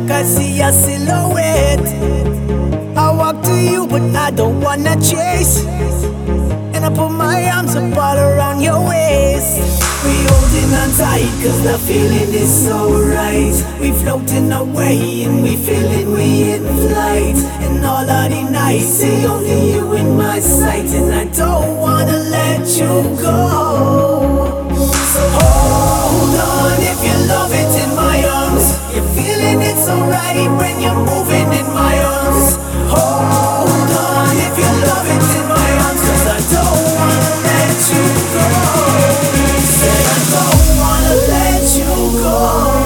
walk, I see your silhouette. I walk to you, but I don't wanna chase. And I put my arms up all around your waist. We holding on tight, cause the feeling is so right. We floating away and we feeling we in flight. And all of the nights, see only you in my sight. And I don't wanna let you go. So hold on if you love it in my arms. You're feeling it so right when you're moving in my arms. Hold on if you love it in my arms, cause I don't wanna let you go. Said I don't wanna let you go.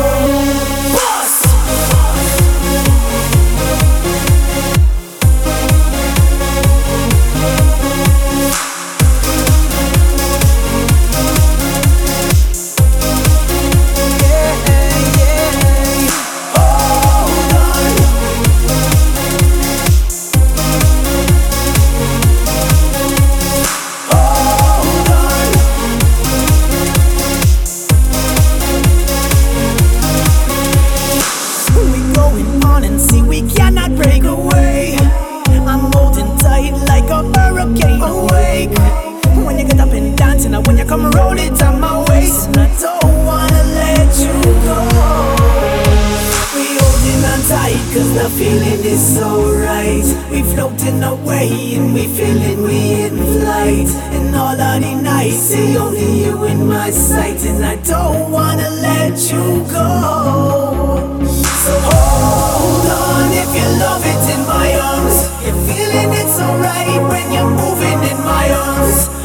When you come roll it on my waist, and I don't wanna let you go. We holding on tight, cause the feeling is so right. We floating away and we feeling we in flight. And all of the nights, see only you in my sight. And I don't wanna let you go. So hold on if you love it in my arms. You're feeling it so right when you're moving in my arms.